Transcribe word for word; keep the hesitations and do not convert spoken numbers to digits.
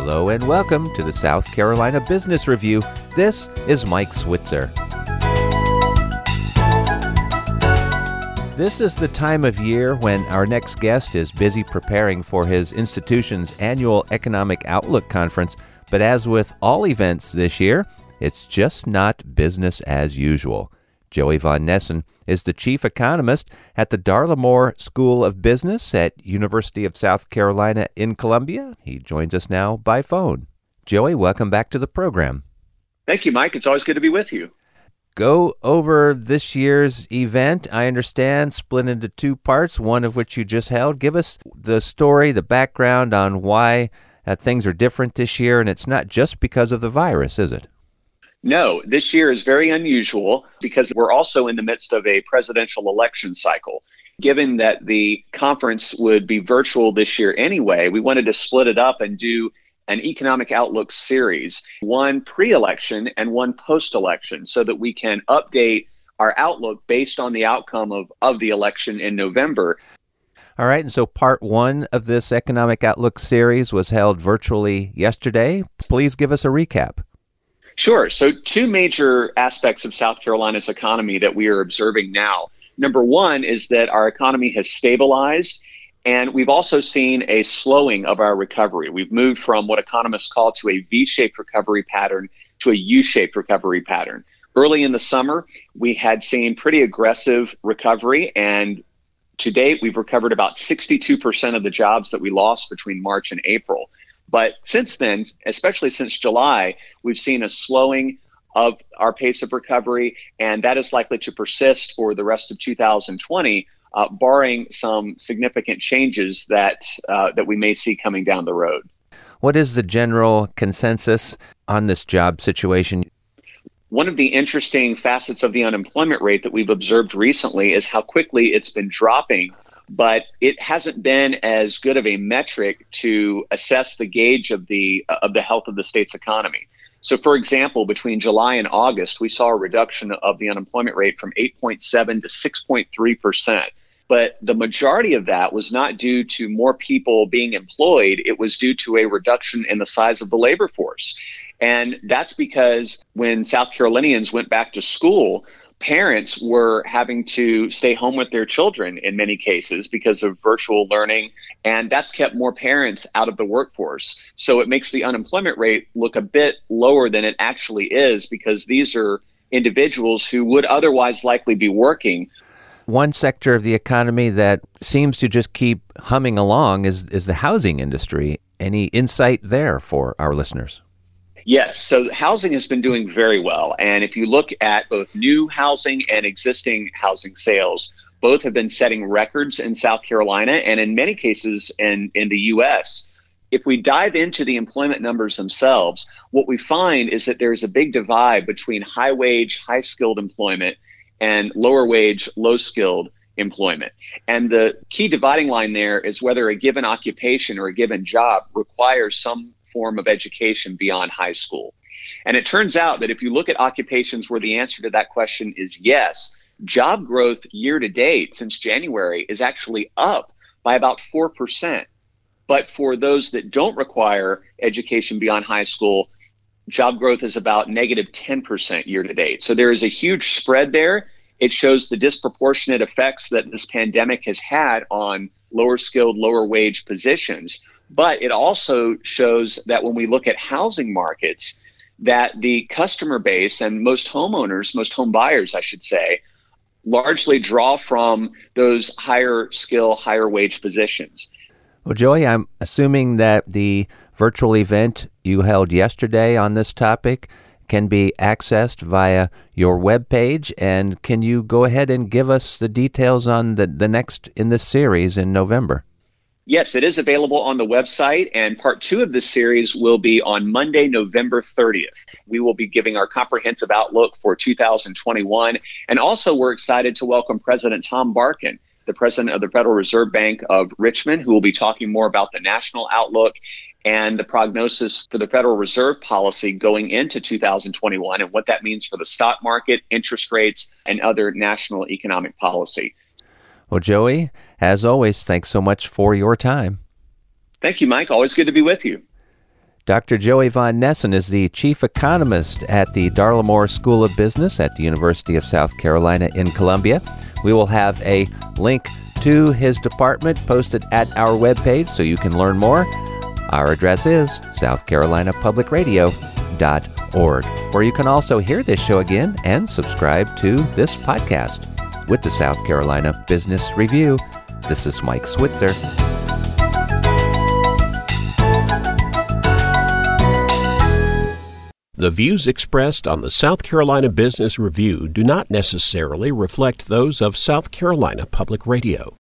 Hello and welcome to the South Carolina Business Review. This is Mike Switzer. This is the time of year when our next guest is busy preparing for his institution's annual Economic Outlook Conference. But as with all events this year, it's just not business as usual. Joey Von Nessen is the chief economist at the Darla Moore School of Business at University of South Carolina in Columbia. He joins us now by phone. Joey, welcome back to the program. Thank you, Mike. It's always good to be with you. Go over this year's event, I understand, split into two parts, one of which you just held. Give us the story, the background on why uh, things are different this year, and it's not just because of the virus, is it? No, this year is very unusual because we're also in the midst of a presidential election cycle. Given that the conference would be virtual this year anyway, we wanted to split it up and do an economic outlook series, one pre-election and one post-election, so that we can update our outlook based on the outcome of, of the election in November. All right, and so part one of this economic outlook series was held virtually yesterday. Please give us a recap. Sure. So two major aspects of South Carolina's economy that we are observing now. Number one is that our economy has stabilized, and we've also seen a slowing of our recovery. We've moved from what economists call to a V-shaped recovery pattern to a U-shaped recovery pattern. Early in the summer, we had seen pretty aggressive recovery, and to date, we've recovered about sixty-two percent of the jobs that we lost between March and April. But since then, especially since July, we've seen a slowing of our pace of recovery, and that is likely to persist for the rest of two thousand twenty, uh, barring some significant changes that uh, that we may see coming down the road. What is the general consensus on this job situation? One of the interesting facets of the unemployment rate that we've observed recently is how quickly it's been dropping, but it hasn't been as good of a metric to assess the gauge of the uh, of the health of the state's economy. So, for example, between July and August, we saw a reduction of the unemployment rate from eight point seven to six point three percent. But the majority of that was not due to more people being employed. It was due to a reduction in the size of the labor force. And that's because when South Carolinians went back to school, parents were having to stay home with their children in many cases because of virtual learning, and that's kept more parents out of the workforce. So it makes the unemployment rate look a bit lower than it actually is because these are individuals who would otherwise likely be working. One sector of the economy that seems to just keep humming along is, is the housing industry. Any insight there for our listeners? Yes, so housing has been doing very well. And if you look at both new housing and existing housing sales, both have been setting records in South Carolina and in many cases in, in the U S. If we dive into the employment numbers themselves, what we find is that there's a big divide between high wage, high skilled employment and lower wage, low skilled employment. And the key dividing line there is whether a given occupation or a given job requires some form of education beyond high school. And it turns out that if you look at occupations where the answer to that question is yes, job growth year to date since January is actually up by about four percent. But for those that don't require education beyond high school, job growth is about negative ten percent year to date. So there is a huge spread there. It shows the disproportionate effects that this pandemic has had on lower skilled, lower wage positions. But it also shows that when we look at housing markets, that the customer base and most homeowners, most home buyers, I should say, largely draw from those higher skill, higher wage positions. Well, Joey, I'm assuming that the virtual event you held yesterday on this topic can be accessed via your webpage. And can you go ahead and give us the details on the, the next in this series in November? Yes, it is available on the website, and part two of this series will be on Monday, November thirtieth. We will be giving our comprehensive outlook for two thousand twenty-one, and also we're excited to welcome President Tom Barkin, the president of the Federal Reserve Bank of Richmond, who will be talking more about the national outlook and the prognosis for the Federal Reserve policy going into two thousand twenty-one and what that means for the stock market, interest rates, and other national economic policy. Well, Joey, as always, thanks so much for your time. Thank you, Mike. Always good to be with you. Doctor Joey Von Nessen is the chief economist at the Darla Moore School of Business at the University of South Carolina in Columbia. We will have a link to his department posted at our webpage so you can learn more. Our address is south carolina public radio dot org, where you can also hear this show again and subscribe to this podcast. With the South Carolina Business Review, this is Mike Switzer. The views expressed on the South Carolina Business Review do not necessarily reflect those of South Carolina Public Radio.